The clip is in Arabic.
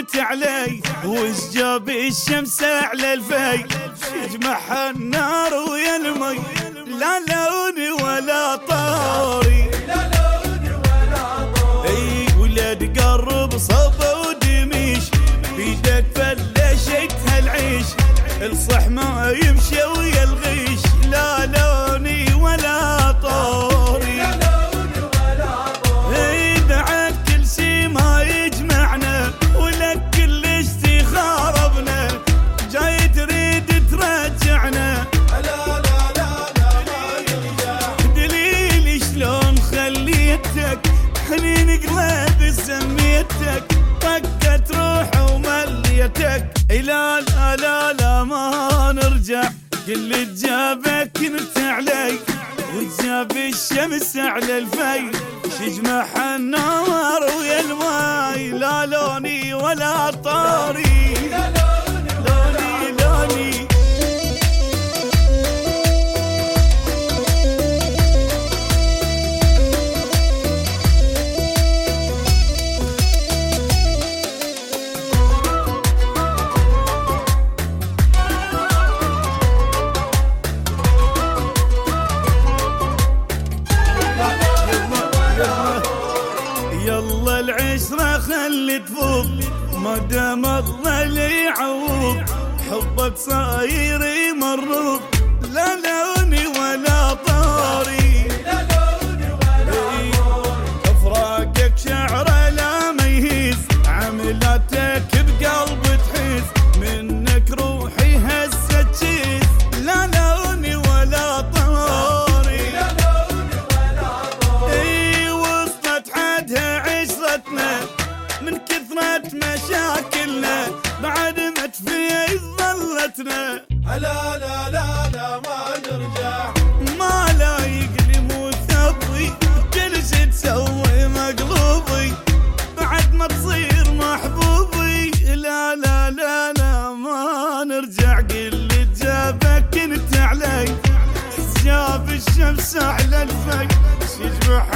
كنت علي، وش جاب الشمس على الفي، يجمعها النار ويا المي، لا لوني ولا طاري، اي ولا تقرب صبا ودميش، بيدك فلشتها العيش، الصح ما يمشي ويا الغيش، لا لوني ولا طاري، اي بعد كل شي ما يجمعنا، ولك كلش تخاربنا، جاي تريد ترجعنا، دليلي شلون خليتك حنين قلبي سميتك، طقت روح ومليتك، لا لا لا لا ما نرجع، اللي جابك كنت علي، وجاب الشمس على الفي، شجمع النار ويا الماي، لا لوني ولا طاري، لوني لوني يلا العشرة خلي تفوق، ما دام الظل يعوق، حبك صاير مرغوب، لا لوني ولا طاري، افراقك شعره لا ما يهيز، عملاتك بقلب تحس، منك روحي هسه تشيز، لا لوني ولا طاري، اي وصلت حدها عشرتنا، من كثرة مشاكلنا، بعد ما تفيد ظلتنا، لا لا لا لا ما نرجع، ما لايق لي مثبي، كل شي تسوي مقلوبي، بعد ما تصير محبوبي، لا لا لا لا ما نرجع، قل جابك كنت علي، جاب الشمس على الفي، شجمع